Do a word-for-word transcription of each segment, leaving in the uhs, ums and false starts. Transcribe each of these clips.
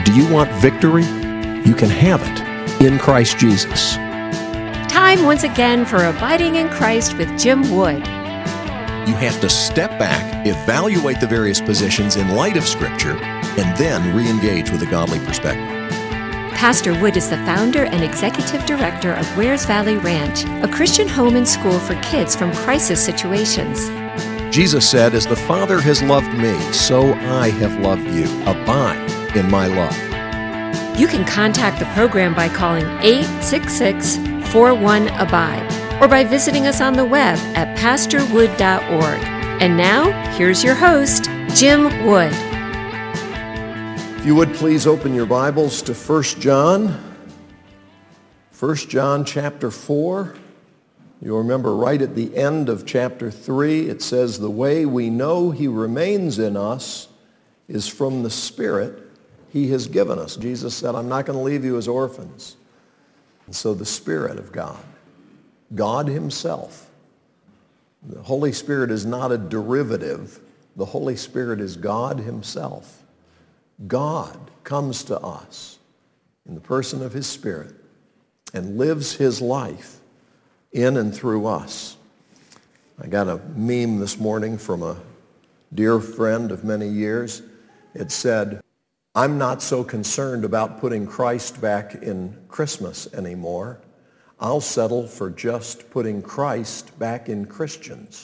Do you want victory? You can have it in Christ Jesus. Time once again for Abiding in Christ with Jim Wood. You have to step back, evaluate the various positions in light of Scripture, and then re-engage with a godly perspective. Pastor Wood is the founder and executive director of Wares Valley Ranch, a Christian home and school for kids from crisis situations. Jesus said, "As the Father has loved me, so I have loved you. Abide in my love." You can contact the program by calling eight six six, four one, ABIDE or by visiting us on the web at pastor wood dot org. And now, here's your host, Jim Wood. If you would please open your Bibles to First John. First John chapter four. You'll remember right at the end of chapter three, it says, "The way we know he remains in us is from the Spirit he has given us." Jesus said, "I'm not going to leave you as orphans." And so the Spirit of God, God himself, the Holy Spirit is not a derivative. The Holy Spirit is God himself. God comes to us in the person of his Spirit and lives his life in and through us. I got a meme this morning from a dear friend of many years. It said, "I'm not so concerned about putting Christ back in Christmas anymore. I'll settle for just putting Christ back in Christians."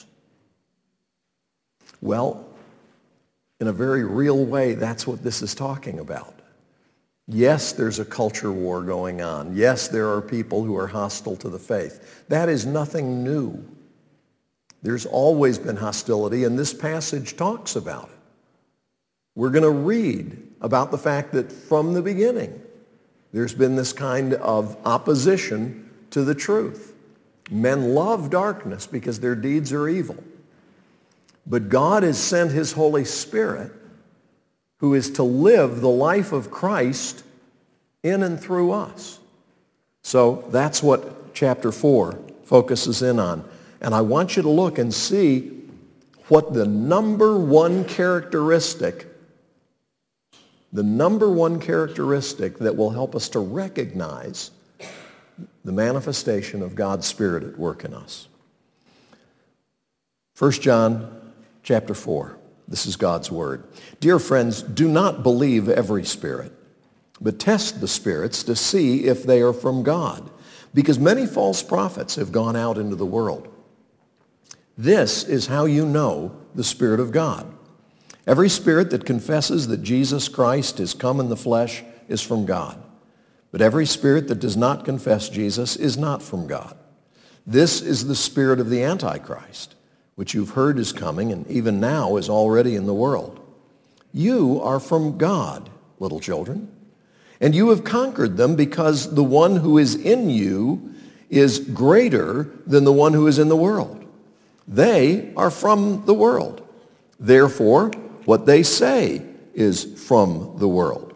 Well, in a very real way, that's what this is talking about. Yes, there's a culture war going on. Yes, there are people who are hostile to the faith. That is nothing new. There's always been hostility, and this passage talks about it. We're going to read about the fact that from the beginning, there's been this kind of opposition to the truth. Men love darkness because their deeds are evil. But God has sent his Holy Spirit, who is to live the life of Christ in and through us. So that's what chapter four focuses in on. And I want you to look and see what the number one characteristic, the number one characteristic that will help us to recognize the manifestation of God's Spirit at work in us. First John chapter four. This is God's word. "Dear friends, do not believe every spirit, but test the spirits to see if they are from God, because many false prophets have gone out into the world. This is how you know the Spirit of God. Every spirit that confesses that Jesus Christ is come in the flesh is from God. But every spirit that does not confess Jesus is not from God. This is the spirit of the Antichrist, which you've heard is coming and even now is already in the world. You are from God, little children, and you have conquered them because the one who is in you is greater than the one who is in the world. They are from the world. Therefore, what they say is from the world.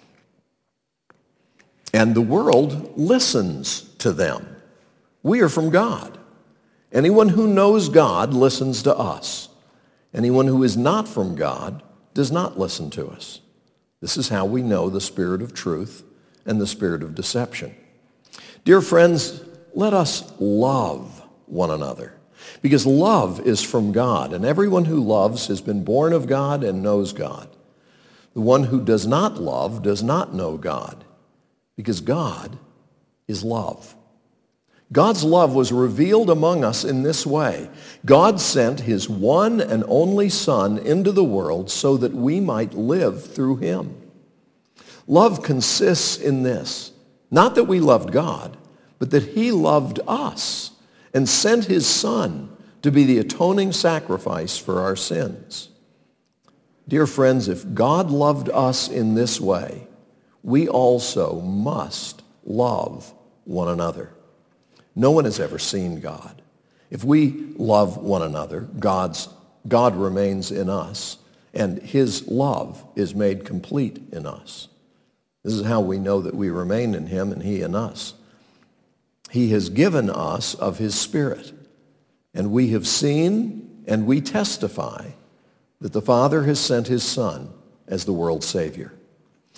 And the world listens to them. We are from God. Anyone who knows God listens to us. Anyone who is not from God does not listen to us. This is how we know the spirit of truth and the spirit of deception. Dear friends, let us love one another, because love is from God, and everyone who loves has been born of God and knows God. The one who does not love does not know God, because God is love. God's love was revealed among us in this way. God sent his one and only Son into the world so that we might live through him. Love consists in this, not that we loved God, but that he loved us and sent his Son to be the atoning sacrifice for our sins. Dear friends, if God loved us in this way, we also must love one another. No one has ever seen God. If we love one another, God's, God remains in us, and his love is made complete in us. This is how we know that we remain in him and he in us. He has given us of his Spirit, and we have seen and we testify that the Father has sent his Son as the world's Savior.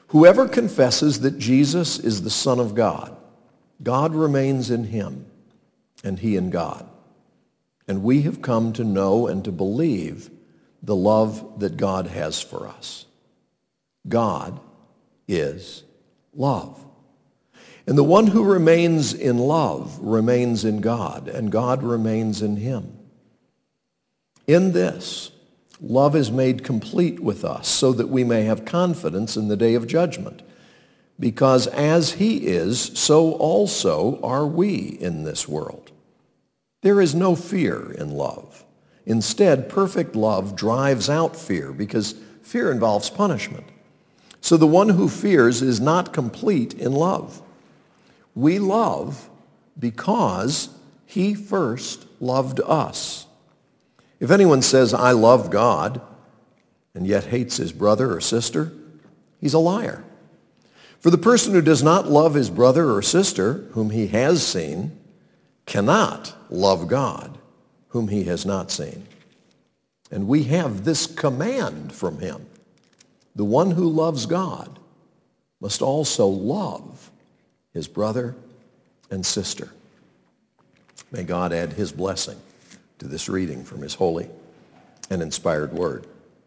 Whoever confesses that Jesus is the Son of God, God remains in him, and he in God. And we have come to know and to believe the love that God has for us. God is love. And the one who remains in love remains in God, and God remains in him. In this, love is made complete with us so that we may have confidence in the day of judgment. Because as he is, so also are we in this world. There is no fear in love. Instead, perfect love drives out fear because fear involves punishment. So the one who fears is not complete in love. We love because he first loved us. If anyone says, I love God, and yet hates his brother or sister, he's a liar. For the person who does not love his brother or sister, whom he has seen, cannot love God, whom he has not seen. And we have this command from him. The one who loves God must also love his brother and sister. May God add his blessing to this reading from his holy and inspired word.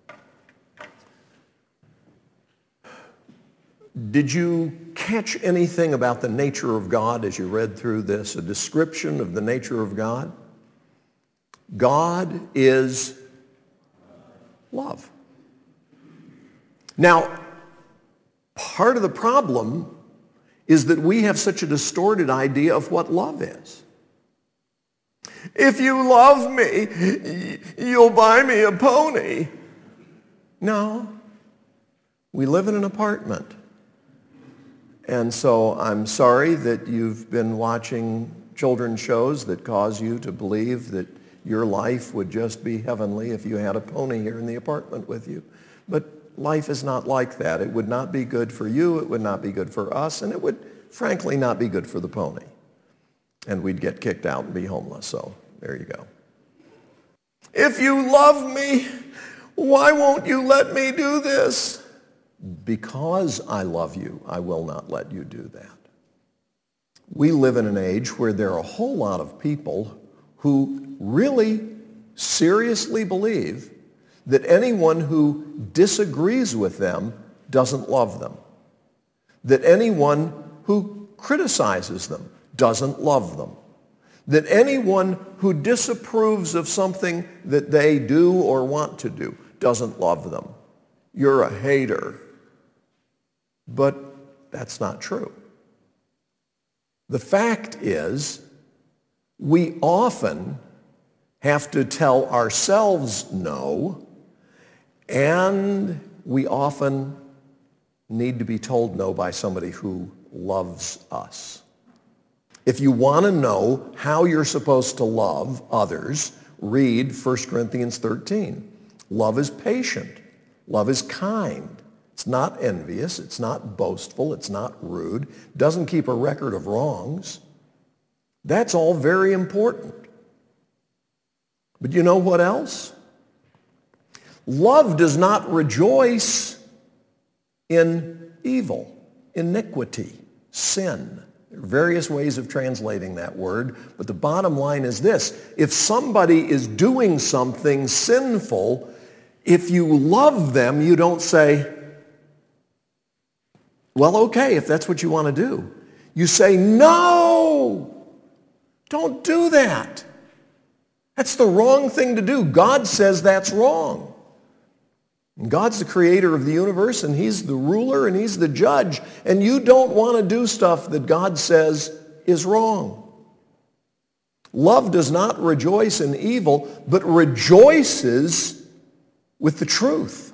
Did you catch anything about the nature of God as you read through this, a description of the nature of God? God is love. Now, part of the problem is that we have such a distorted idea of what love is. If you love me, you'll buy me a pony. No, we live in an apartment. And so I'm sorry that you've been watching children's shows that cause you to believe that your life would just be heavenly if you had a pony here in the apartment with you. But life is not like that. It would not be good for you, it would not be good for us, and it would frankly not be good for the pony. And we'd get kicked out and be homeless, so there you go. If you love me, why won't you let me do this? Because I love you, I will not let you do that. We live in an age where there are a whole lot of people who really seriously believe that anyone who disagrees with them doesn't love them. That anyone who criticizes them doesn't love them. That anyone who disapproves of something that they do or want to do doesn't love them. You're a hater. But that's not true. The fact is, we often have to tell ourselves no, and we often need to be told no by somebody who loves us. If you want to know how you're supposed to love others, read First Corinthians thirteen. Love is patient. Love is kind. It's not envious. It's not boastful. It's not rude. Doesn't keep a record of wrongs. That's all very important. But you know what else? Love does not rejoice in evil, iniquity, sin. There are various ways of translating that word, but the bottom line is this. If somebody is doing something sinful, if you love them, you don't say, well, okay, if that's what you want to do. You say, no, don't do that. That's the wrong thing to do. God says that's wrong. And God's the creator of the universe, and he's the ruler, and he's the judge. And you don't want to do stuff that God says is wrong. Love does not rejoice in evil, but rejoices with the truth.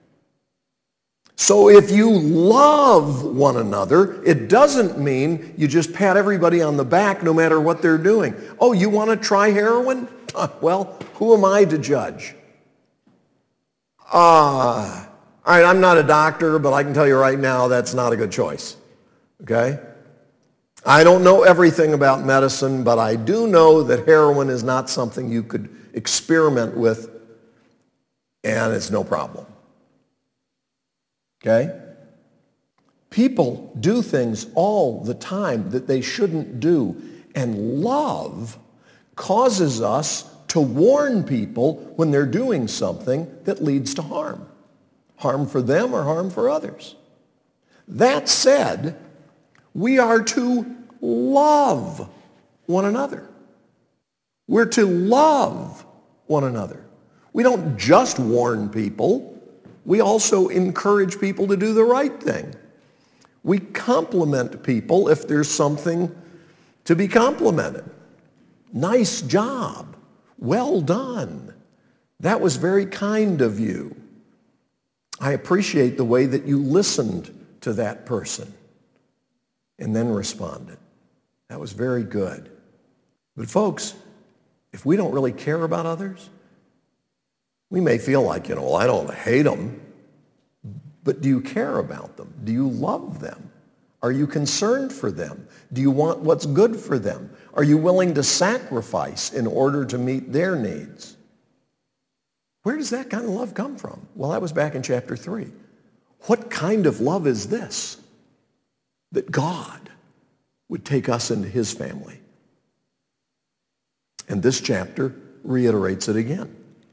So if you love one another, it doesn't mean you just pat everybody on the back no matter what they're doing. Oh, you want to try heroin? Well, who am I to judge? Uh, all right, I'm not a doctor, but I can tell you right now that's not a good choice. Okay? I don't know everything about medicine, but I do know that heroin is not something you could experiment with, and it's no problem. Okay? People do things all the time that they shouldn't do. And love causes us to warn people when they're doing something that leads to harm. Harm for them or harm for others. That said, we are to love one another. We're to love one another. We don't just warn people. We also encourage people to do the right thing. We compliment people if there's something to be complimented. Nice job. Well done. That was very kind of you. I appreciate the way that you listened to that person and then responded. That was very good. But folks, if we don't really care about others, we may feel like, you know, well, I don't hate them, but do you care about them? Do you love them? Are you concerned for them? Do you want what's good for them? Are you willing to sacrifice in order to meet their needs? Where does that kind of love come from? Well, that was back in chapter three. What kind of love is this? That God would take us into his family. And this chapter reiterates it again.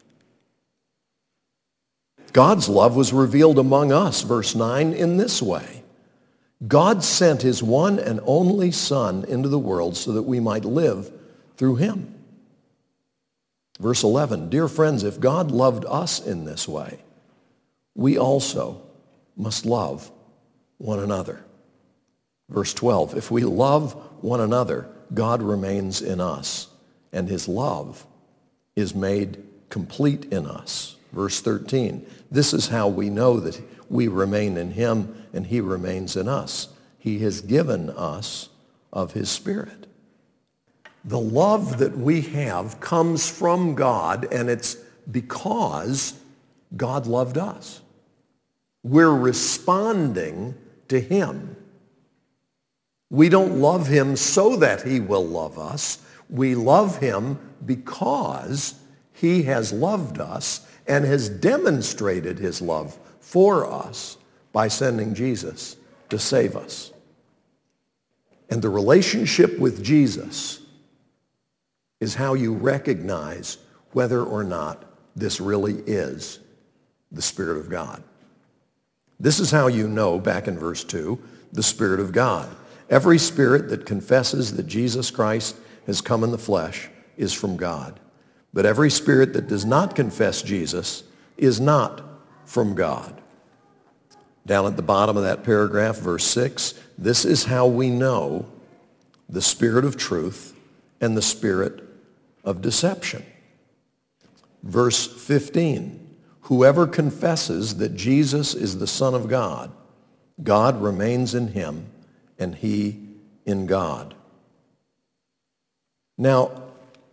God's love was revealed among us, verse nine, in this way. God sent his one and only Son into the world so that we might live through him. Verse eleven, dear friends, if God loved us in this way, we also must love one another. Verse twelve, if we love one another, God remains in us, and his love is made complete in us. Verse thirteen, this is how we know that we remain in him and he remains in us. He has given us of his Spirit. The love that we have comes from God, and it's because God loved us. We're responding to him. We don't love him so that he will love us. We love him because he has loved us and has demonstrated his love for us by sending Jesus to save us. And the relationship with Jesus is how you recognize whether or not this really is the Spirit of God. This is how you know, back in verse two, the Spirit of God. Every spirit that confesses that Jesus Christ has come in the flesh is from God. But every spirit that does not confess Jesus is not from God. Down at the bottom of that paragraph, verse six, this is how we know the spirit of truth and the spirit of deception. Verse fifteen, whoever confesses that Jesus is the Son of God, God remains in him and he in God. Now,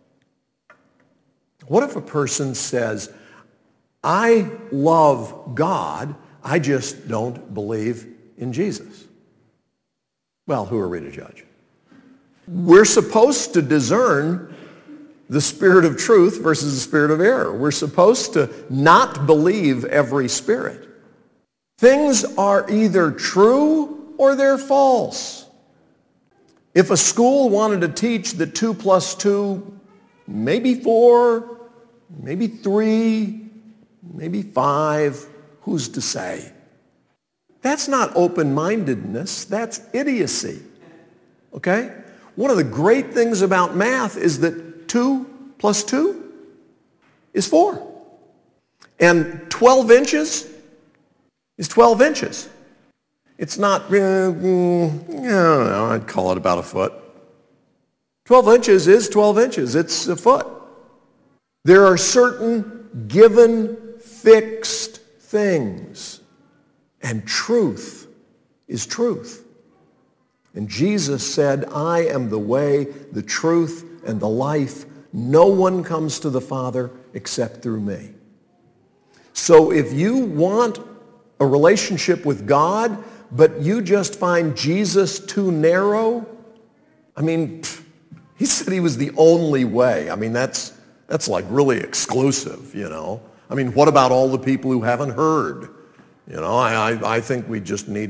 what if a person says, I love God, I just don't believe in Jesus? Well, who are we to judge? We're supposed to discern the spirit of truth versus the spirit of error. We're supposed to not believe every spirit. Things are either true or they're false. If a school wanted to teach that two plus two, maybe four, maybe three, maybe five, who's to say? That's not open-mindedness, that's idiocy. Okay? One of the great things about math is that two plus two is four. And twelve inches is twelve inches. It's not, uh, mm, I don't know, I'd call it about a foot. twelve inches is twelve inches. It's a foot. There are certain given, fixed things. And truth is truth. And Jesus said, I am the way, the truth, and the life. No one comes to the Father except through me. So if you want a relationship with God, but you just find Jesus too narrow, I mean, he said he was the only way. I mean, that's, that's like really exclusive, you know. I mean, what about all the people who haven't heard? You know, I, I, I think we just need to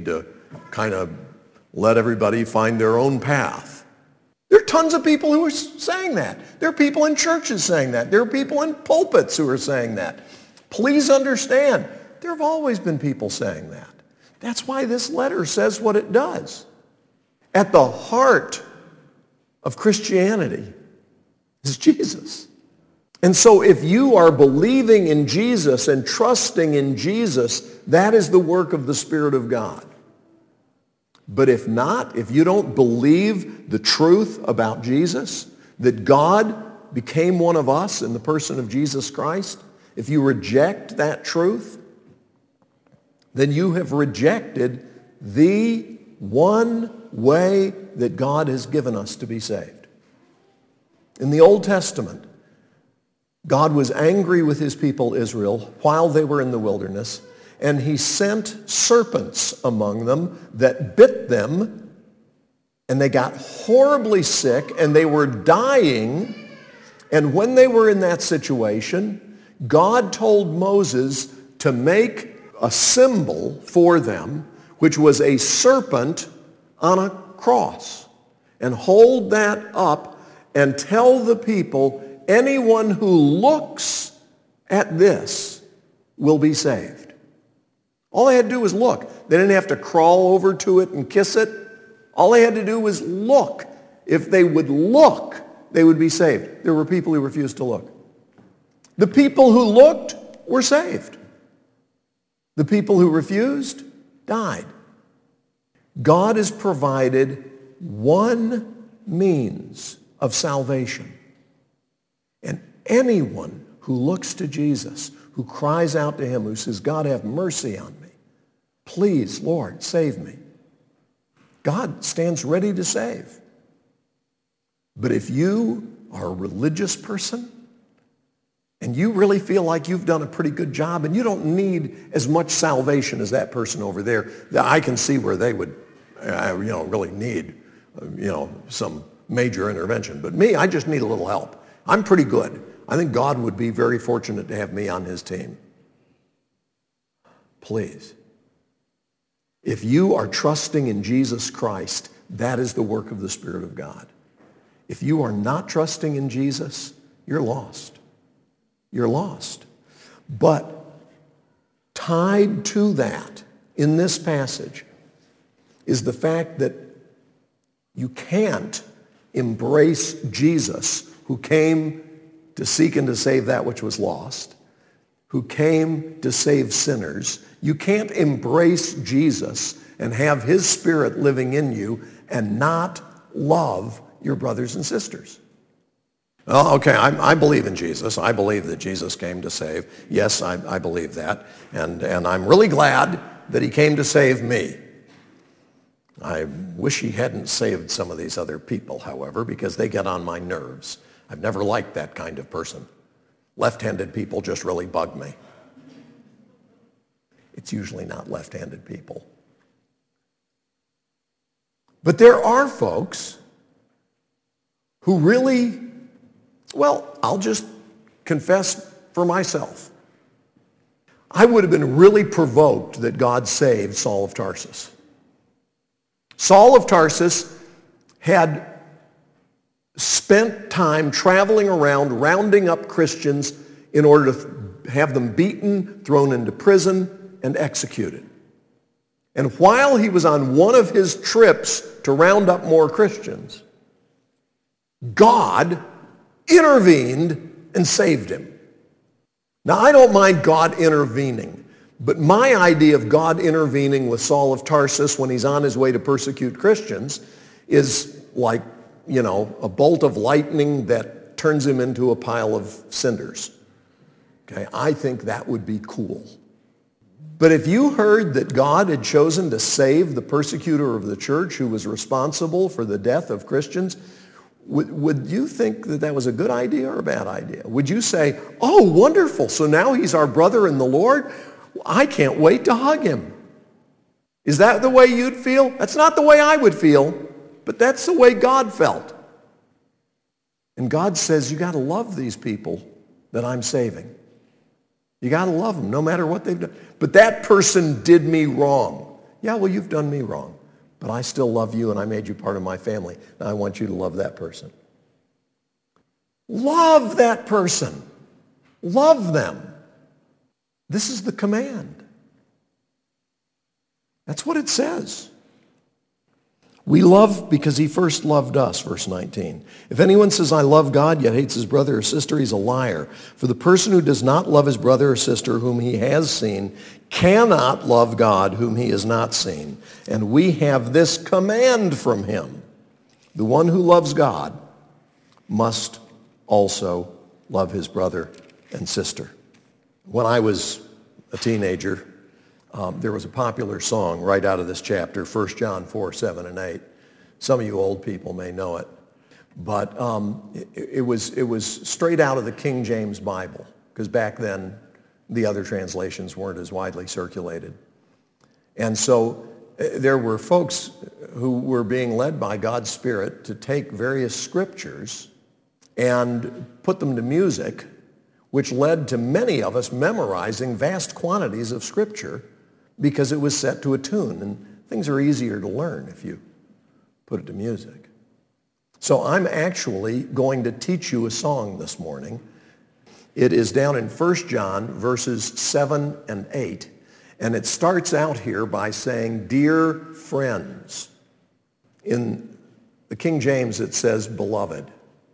kind of let everybody find their own path. There are tons of people who are saying that. There are people in churches saying that. There are people in pulpits who are saying that. Please understand, there have always been people saying that. That's why this letter says what it does. At the heart of Christianity is Jesus. And so if you are believing in Jesus and trusting in Jesus, that is the work of the Spirit of God. But if not, if you don't believe the truth about Jesus, that God became one of us in the person of Jesus Christ, if you reject that truth, then you have rejected the one way that God has given us to be saved. In the Old Testament, God was angry with his people Israel while they were in the wilderness, and he sent serpents among them that bit them, and they got horribly sick, and they were dying. And when they were in that situation, God told Moses to make a symbol for them, which was a serpent on a cross, and hold that up and tell the people, anyone who looks at this will be saved. All they had to do was look. They didn't have to crawl over to it and kiss it. All they had to do was look. If they would look, they would be saved. There were people who refused to look. The people who looked were saved. The people who refused died. God has provided one means of salvation. And anyone who looks to Jesus, who cries out to him, who says, God, have mercy on me. Please, Lord, save me. God stands ready to save. But if you are a religious person and you really feel like you've done a pretty good job and you don't need as much salvation as that person over there, I can see where they would, uh, you know, really need, uh, you know, some major intervention. But me, I just need a little help. I'm pretty good. I think God would be very fortunate to have me on his team. Please. If you are trusting in Jesus Christ, that is the work of the Spirit of God. If you are not trusting in Jesus, you're lost. You're lost. But tied to that in this passage is the fact that you can't embrace Jesus, who came to seek and to save that which was lost, who came to save sinners. You can't embrace Jesus and have his Spirit living in you and not love your brothers and sisters. Oh, okay, I, I believe in Jesus. I believe that Jesus came to save. Yes, I, I believe that. And, and I'm really glad that he came to save me. I wish he hadn't saved some of these other people, however, because they get on my nerves. I've never liked that kind of person. Left-handed people just really bug me. It's usually not left-handed people. But there are folks who really, well, I'll just confess for myself. I would have been really provoked that God saved Saul of Tarsus. Saul of Tarsus had spent time traveling around, rounding up Christians in order to have them beaten, thrown into prison, and executed. And while he was on one of his trips to round up more Christians, God intervened and saved him. Now, I don't mind God intervening, but my idea of God intervening with Saul of Tarsus when he's on his way to persecute Christians is like, you know, a bolt of lightning that turns him into a pile of cinders. Okay, I think that would be cool. But if you heard that God had chosen to save the persecutor of the church who was responsible for the death of Christians, would, would you think that that was a good idea or a bad idea? Would you say, oh, wonderful, so now he's our brother in the Lord? I can't wait to hug him. Is that the way you'd feel? That's not the way I would feel, but that's the way God felt. And God says, you got to love these people that I'm saving. You got to love them no matter what they've done. But that person did me wrong. Yeah, well, you've done me wrong, but I still love you and I made you part of my family. Now I want you to love that person. Love that person. Love them. This is the command. That's what it says. We love because he first loved us, verse nineteen. If anyone says, I love God, yet hates his brother or sister, he's a liar. For the person who does not love his brother or sister whom he has seen cannot love God whom he has not seen. And we have this command from him. The one who loves God must also love his brother and sister. When I was a teenager, Um, there was a popular song right out of this chapter, First John four, seven, and eight. Some of you old people may know it. But um, it, it, was, it was straight out of the King James Bible, because back then the other translations weren't as widely circulated. And so uh, there were folks who were being led by God's Spirit to take various scriptures and put them to music, which led to many of us memorizing vast quantities of scripture because it was set to a tune, and things are easier to learn if you put it to music. So I'm actually going to teach you a song this morning. It is down in First John verses seven and eight, and it starts out here by saying, dear friends. In the King James it says, beloved.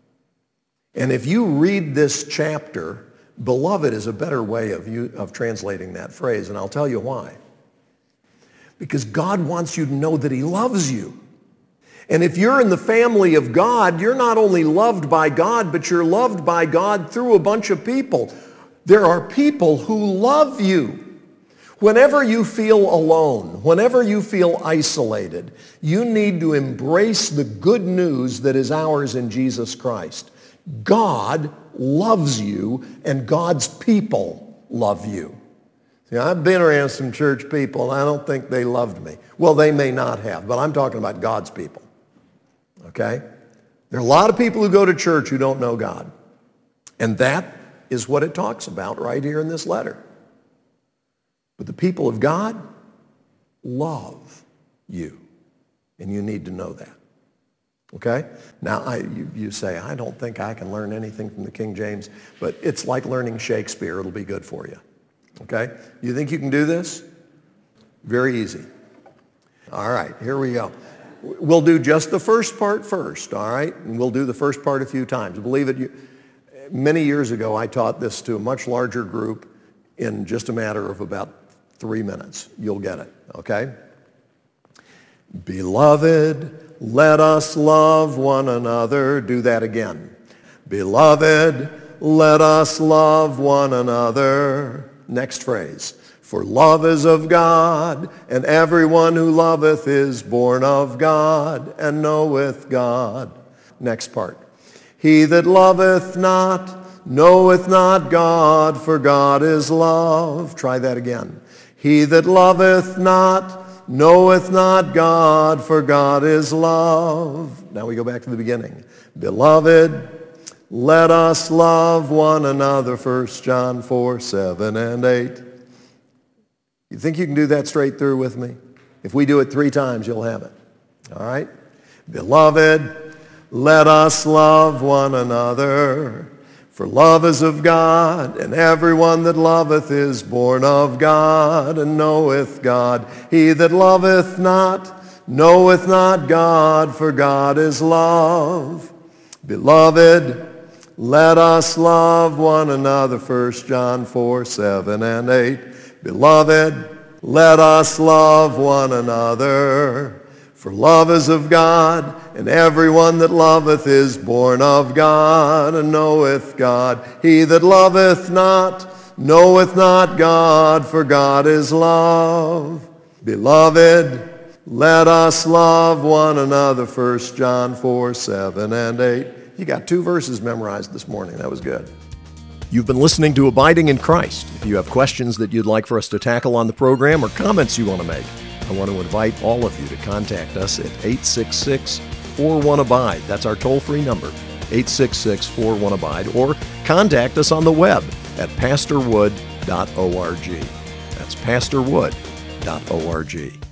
And if you read this chapter, beloved is a better way of, you, of translating that phrase, and I'll tell you why. Because God wants you to know that he loves you. And if you're in the family of God, you're not only loved by God, but you're loved by God through a bunch of people. There are people who love you. Whenever you feel alone, whenever you feel isolated, you need to embrace the good news that is ours in Jesus Christ. God loves you, and God's people love you. See, I've been around some church people, and I don't think they loved me. Well, they may not have, but I'm talking about God's people. Okay? There are a lot of people who go to church who don't know God. And that is what it talks about right here in this letter. But the people of God love you, and you need to know that. Okay? Now, I, you, you say, I don't think I can learn anything from the King James, but it's like learning Shakespeare. It'll be good for you. Okay? You think you can do this? Very easy. All right, here we go. We'll do just the first part first, all right? And we'll do the first part a few times. Believe it, you, many years ago, I taught this to a much larger group in just a matter of about three minutes. You'll get it, okay? Beloved, let us love one another. Do that again. Beloved, let us love one another. Next phrase. For love is of God, and everyone who loveth is born of God and knoweth God. Next part. He that loveth not knoweth not God, for God is love. Try that again. He that loveth not knoweth not God, for God is love. Now we go back to the beginning. Beloved, let us love one another. First John four, seven, and eight. You think you can do that straight through with me? If we do it three times, you'll have it. All right? Beloved, let us love one another. For love is of God, and everyone that loveth is born of God and knoweth God. He that loveth not knoweth not God, for God is love. Beloved, let us love one another. First John four, seven, and eight. Beloved, let us love one another. For love is of God, and everyone that loveth is born of God and knoweth God. He that loveth not knoweth not God, for God is love. Beloved, let us love one another. First John four, seven, and eight. You got two verses memorized this morning. That was good. You've been listening to Abiding in Christ. If you have questions that you'd like for us to tackle on the program or comments you want to make, I want to invite all of you to contact us at eight six six, four one, abide. That's our toll-free number, eight six six, four one, abide. Or contact us on the web at pastor wood dot org. That's pastor wood dot org.